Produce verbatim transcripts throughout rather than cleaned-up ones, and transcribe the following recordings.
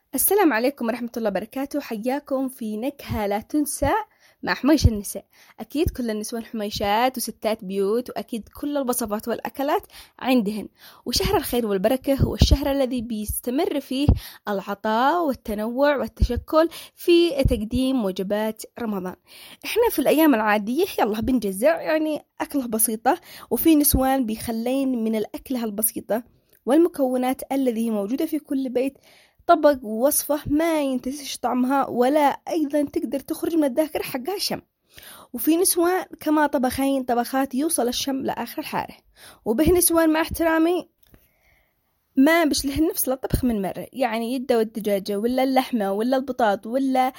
السلام عليكم ورحمة الله وبركاته. حياكم في نكهة لا تنسى مع حميش النساء. أكيد كل النسوان حميشات وستات بيوت، وأكيد كل الوصفات والأكلات عندهن. وشهر الخير والبركة هو الشهر الذي بيستمر فيه العطاء والتنوع والتشكل في تقديم وجبات رمضان. إحنا في الأيام العادية يلا بنجزع يعني أكلة بسيطة، وفي نسوان بيخلين من الأكلة البسيطة والمكونات الذي موجودة في كل بيت طبق ووصفة ما ينتسيش طعمها ولا أيضا تقدر تخرج من الذاكرة حقها شم. وفي نسوان كما طبخين طبخات يوصل الشم لآخر الحارة. وبه نسوان مع احترامي ما بشلهن نفس الطبخ من مرة، يعني يدوا الدجاجة ولا اللحمة ولا البطاط ولا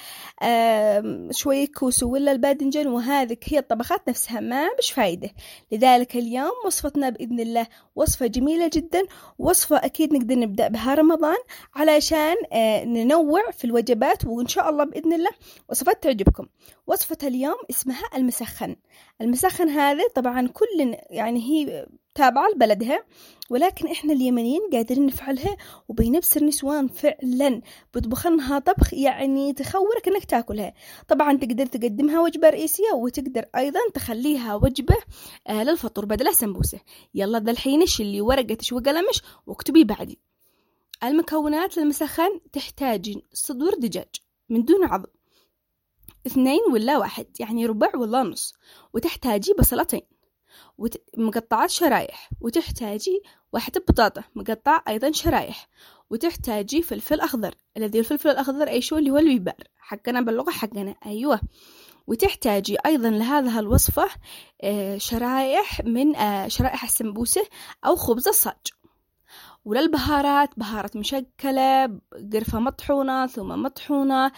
شوية كوسو ولا الباذنجان، وهذه هي الطبخات نفسها ما بش فايدة. لذلك اليوم وصفتنا بإذن الله وصفة جميلة جدا، وصفة أكيد نقدر نبدأ بها رمضان علشان ننوع في الوجبات، وإن شاء الله بإذن الله وصفات تعجبكم. وصفة اليوم اسمها المسخن. المسخن هذا طبعا كل يعني هي تابعة لبلدها، ولكن إحنا اليمنيين قادرين نفعلها، وبنفس النسوان فعلا بتطبخنها طبخ يعني تخورك إنك تاكلها. طبعا تقدر تقدمها وجبة رئيسية، وتقدر أيضا تخليها وجبة آه للفطور بدل سمبوسة. يلا ذا الحين شلي ورقتش وقلمش واكتبي بعدي. المكونات للمسخن: تحتاجين صدور دجاج من دون عظم اثنين ولا واحد، يعني ربع ولا نص، وتحتاجي بصلتين وت... مقطعات شرايح، وتحتاجي واحدة بطاطا مقطع أيضا شرايح، وتحتاجي فلفل أخضر. الذي الفلفل الأخضر أي شو اللي هو البيبر حقنا باللغة حقنا، أيوة. وتحتاجي أيضا لهذا الوصفة شرايح من شرائح السمبوسة أو خبز الصاج. وللبهارات: بهارة مشكلة، قرفة مطحونة، ثوم مطحونة،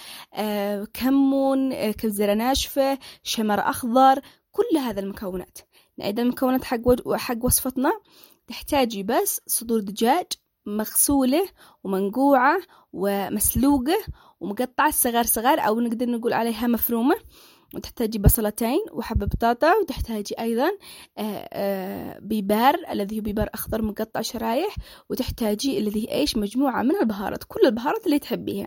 كمون، كزبرة ناشفة، شمر أخضر، كل هذا المكونات. نعيد المكونات حق, و... حق وصفتنا: تحتاجي بس صدور دجاج مغسولة ومنقوعة ومسلوقة ومقطعة صغار صغار، أو نقدر نقول عليها مفرومة. وتحتاجي بصلتين وحبة بطاطا، وتحتاجي أيضا بيبار الذي هو بيبار أخضر مقطع شرايح، وتحتاجي الذي إيش مجموعة من البهارات، كل البهارات اللي تحبيها.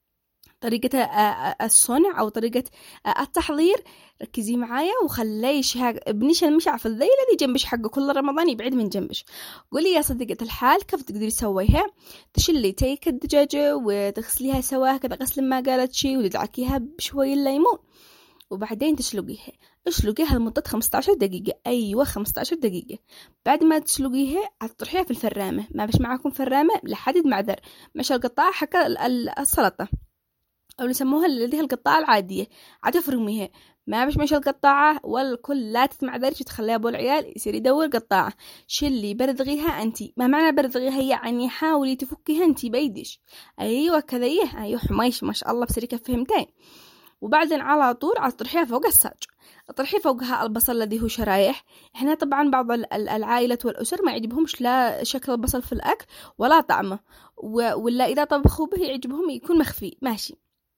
طريقة الصنع أو طريقة التحضير ركزي معايا وخليش ابنيش المشعف الذي الذي جنبش حقه كل رمضان يبعد من جنبش. قولي يا صديقة الحال كيف تقدري تسويها: تشلي تيك الدجاجة وتغسليها سوا كذا غسل ما قالت شي، وتدعكيها بشوية الليمون، وبعدين تسلقيها. اسلقيها لمدة خمسة عشر دقيقة، أيوة خمسة عشر دقيقة. بعد ما تسلقيها هتطرحيها في الفرامة. ما بش معاكم فرامة لحدد معذر، مش القطاع حق السلطة أو يسموها الذي القطاعة العادية، عتفرميها. ما بش مش القطاعة والكل لا تتمعذرش تخليها أبو العيال يصير يدور قطاعة. شلي بردغيها أنتي. ما معنى بردغيها؟ يعني حاولي تفكيها أنتي بيدش. أيوة كذيه، أيوة حمايش ما شاء الله بسريكة فهمتين. وبعدين على طول عطرحيها فوق الصاج. اطرحي فوقها البصل الذي هو شرايح. احنا طبعا بعض العائلة والأسر ما يعجبهمش لا شكل البصل في الأكل ولا طعمه، ولا إذا طبخوا به يعجبهم يكون مخفي، ماشي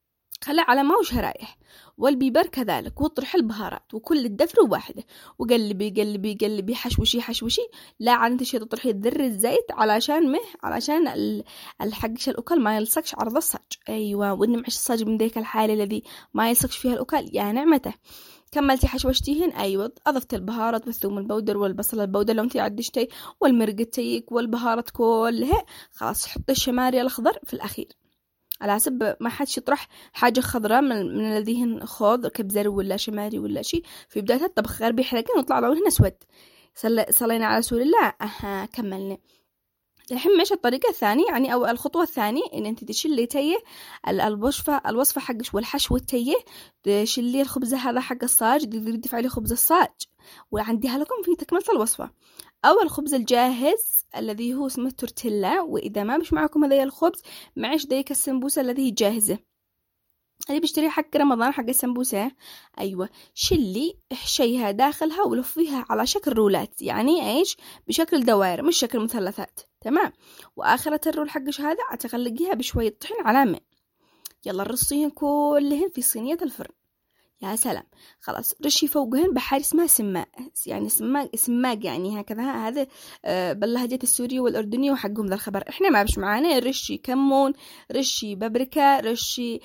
خلى على ما هو شرايح. والبيبر كذلك. واطرحي البهارات وكل الدفر واحدة، وقلبي قلبي قلبي حشوشي حشوشي. لا عن شيء تطرحي ذر الزيت علشان مه علشان الحقش الأكل ما يلصقش عرض الصاج. أيوة، ونمعش الصاج من ذيك الحالة الذي ما يلصقش فيها الأكل يا نعمته. كملتي حشوشتيهن، أيوة. أضفت البهارات والثوم البودر والبصل البودر لو انتي عدشتي والمرقتيك والبهارات كلها. خلاص حطي الشماري الأخضر في الأخير على حسب ما حدش يطرح حاجة خضراء من, من الذين خوض كبزر ولا شماري ولا شيء في بداية الطبخ غير بيحرقين وطلع لونهن أسود. صلينا على رسول الله. أها كملنا. الحين ماشي الطريقة الثانية يعني أو الخطوة الثانية إن أنت تشلي تيه الوصفة الوصفة حقش والحشو التيه. تشلي الخبز هذا حق الصاج، تقدري تفعلي خبز الصاج وعنديها لكم في تكملة الوصفة. أو الخبز الجاهز الذي هو اسمه تورتيلا، وإذا ما مش معكم هذا الخبز معش ديك السمبوسة الذي جاهزة اللي بيشتري حق رمضان حق السمبوسة. أيوة، شلي احشيها داخلها ولفيها على شكل رولات، يعني ايش بشكل دوائر مش شكل مثلثات، تمام. وآخرة الرول حقش هذا هتغلقيها بشوية طحين على ماء. يلا رصيهم كلهن في صينية الفرن. يا سلام. خلاص رشي فوقهن بحاجة اسمها سماق، يعني سماق سماق يعني هكذا. هذا آه باللهجة السورية والأردنية وحقهم ذا الخبر. إحنا ما بش معانا رشي كمون، رشي بابريكا، رشي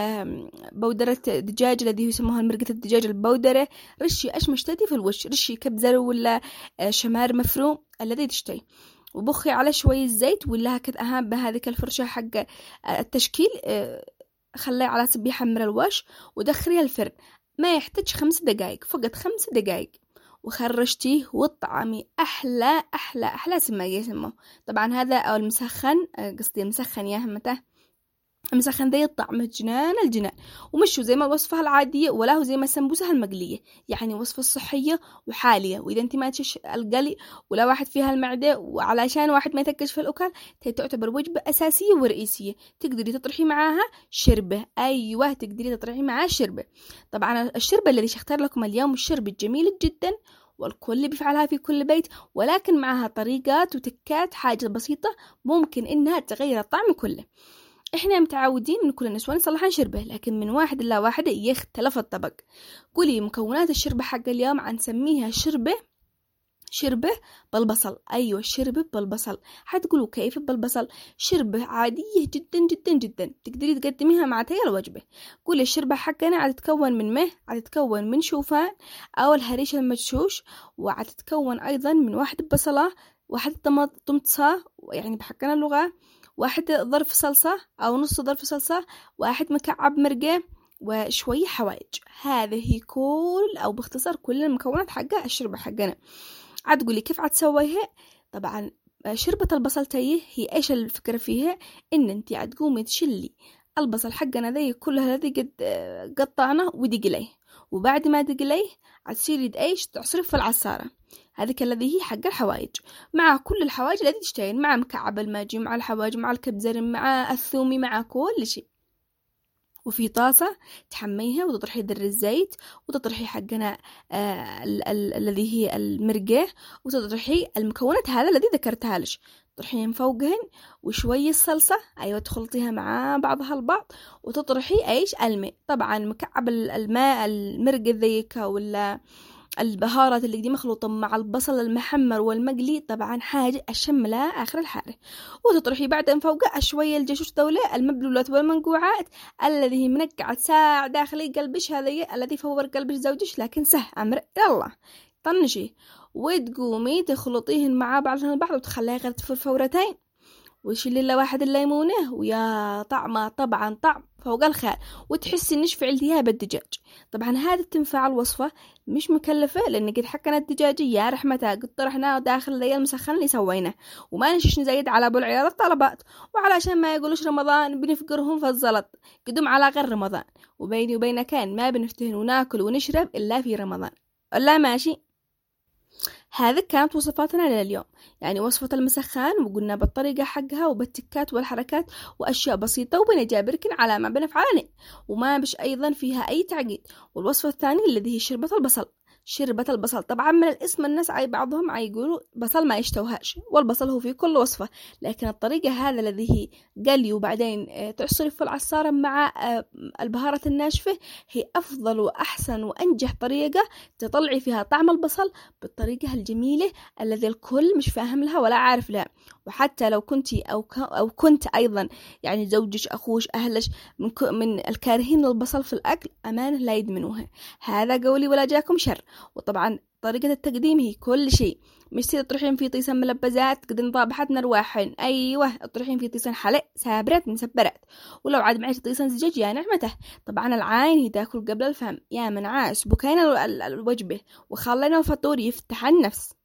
بودرة دجاج الذي يسموها مرقة الدجاج البودرة، رشي أشمش تدي في الوش، رشي كبزر ولا آه شمار مفروم الذي تشتهي، وبخي على شوية زيت ولا هكذا أهم بهذيك الفرشة حق التشكيل. آه خليه على سبي يحمر الوش ودخليه الفرن، ما يحتاج خمس دقائق، فقط خمس دقائق وخرجتيه وطعمي أحلى أحلى أحلى سماق يسموه. طبعا هذا أو المسخن، قصدي المسخن يا همته، المسخن ذي الطعم جنان الجنان، ومشو زي ما الوصفة العادية ولا هو زي ما السمبوسة المقلية، يعني وصفة صحية وحالية. وإذا أنت ما تشش القلي ولا واحد فيها المعدة، وعلشان واحد ما يتكش في الأكل، تعتبر وجبة أساسية ورئيسية. تقدري تطرحي معاها شربة، أيوة تقدري تطرحي معاها شربة. طبعا الشربة الذي اختار لكم اليوم الشربة جميل جدا والكل بيفعلها في كل بيت، ولكن معها طريقات وتكات، حاجة بسيطة ممكن إنها تغير الطعم كله. إحنا متعودين إن كل النسوان يصلحون شربة، لكن من واحد إلا واحدة يختلف الطبق. قولي مكونات الشربة حق اليوم، عنسميها شربة شربة بالبصل. أيوة شربة بالبصل. حتقولوا كيف بالبصل؟ شربة عادية جدا جدا جدا، تقدري تقدميها مع تي الوجبة. قولي الشربة حقنا عتتكون من مه، عتتكون من شوفان أو الهريش المدشوش، وعتتكون أيضا من واحد بصلة، واحد طماطم، يعني بحقنا اللغة، واحد ظرف صلصة أو نص ظرف صلصة، واحد مكعب مرقة، وشوية حوائج. هذه كل أو باختصار كل المكونات حقها الشربة حقنا. عتقولي كيف عتسويها؟ طبعا شربة البصل تيه هي إيش الفكرة فيها؟ إن أنتي عتقومي تشلي البصل حقنا ذي كلها الذي قد قطعناه ودقليه، وبعد ما دقليه عتشيلي دقيش تعصرف في العصارة، هذيك الذي هي حق الحوايج، مع كل الحوايج التي تشتهين، مع مكعب الماجي، مع الحوايج، مع الكبزر، مع الثومي، مع كل شيء. وفي طاسة تحميها وتطرحي در الزيت، وتطرحي حقنا آه الذي هي المرقة، وتطرحي المكونات هذا الذي ذكرتها لش، تطرحيهم فوقهن، وشوية الصلصة أيوة تخلطيها مع بعضها البعض، وتطرحي أيش الماء. طبعا مكعب الماء المرقة ذيك ولا البهارات اللي دي مخلوطة مع البصل المحمر والمقلي، طبعا حاجة أشملها آخر الحارة. وتطرحي بعدين فوقها شوية الجشوش دولة المبلولات والمنقوعات الذي هي منقعة ساع داخلي قلبش، هذا الذي فور قلبش زوجش، لكن سه أمر يلا طنشي، وتقومي تخلطيهن مع بعضهن البعض وتخليها غير تفور فورتين، وشيلي له واحد الليمونة، ويا طعمه طبعا طعم فوق الخيال، وتحسي نشفع التهاب الدجاج. طبعا هذا تنفع الوصفة مش مكلفة، لأن قد حكنا الدجاجية يا رحمتها قد طرحناه داخل ذي المسخن اللي سويناه، وما نشش نزيد على أبو العيال الطلبات، وعلشان ما يقولوش رمضان بنفقرهم في الزلط، قدم على غير رمضان، وبيني وبينك كان ما بنفتهن وناكل ونشرب إلا في رمضان. لا ماشي. هذه كانت وصفاتنا لليوم، يعني وصفة المسخن، وقلنا بالطريقة حقها وبالتكات والحركات وأشياء بسيطة وبنجابركن على ما بنفعلني، وما بش أيضا فيها أي تعقيد. والوصفة الثانية الذي هي شربة البصل. شربة البصل طبعا من الاسم الناس عي بعضهم عيقولوا بصل ما يشتوهاش، والبصل هو في كل وصفة، لكن الطريقة هذا الذي هي قلي وبعدين تعصري في العصارة مع البهارات الناشفة هي أفضل وأحسن وأنجح طريقة تطلعي فيها طعم البصل بالطريقة الجميلة الذي الكل مش فاهم لها ولا عارف لها. وحتى لو كنتي أو أو كنت أيضا يعني زوجش أخوش أهلش من من الكارهين للبصل في الأكل، أمانة لا يدمنوها. هذا قولي ولا جاكم شر. وطبعا طريقة التقديم هي كل شيء، مش تطرحين في طيسان ملبزات قد انضابحت نرواحين، أيوة تطرحين في طيسان حلق سابرات مسبرات، ولو عاد معيش طيسان زجاج يا نعمته. طبعا العين هي تاكل قبل الفم، يا من عاش بكينا الوجبة وخلينا الفطور يفتح النفس.